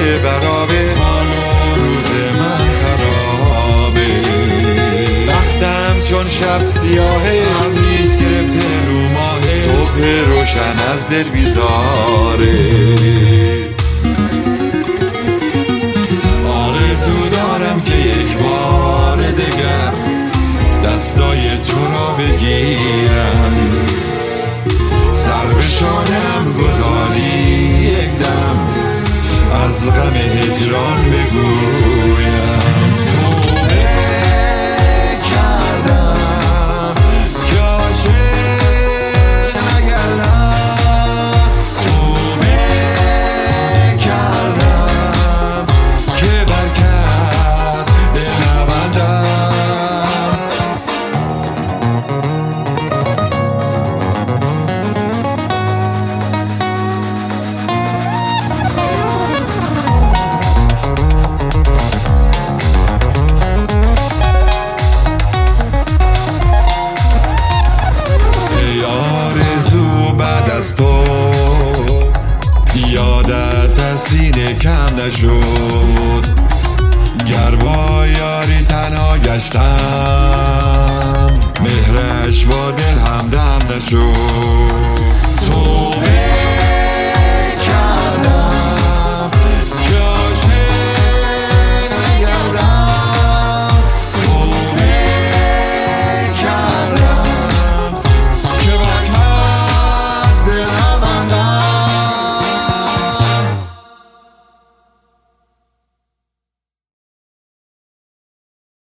برابه، حال و روز من خرابه. بختم چون شب سیاهه، ابریز گرفته رو ماهه، صبح روشن از دل بیزاره. آرزو دارم که یک بار دگر دستای تو را بگیرم، سر به شانم گذاری یک دم، از غم هجران بگویم. توبه کردم که عاشق نگردم، توبه کردم که بر کس دل نبندم. یادت از سینه کم نشد، گر با یاری تنها گشتم، مهرش با دل همدم نشد.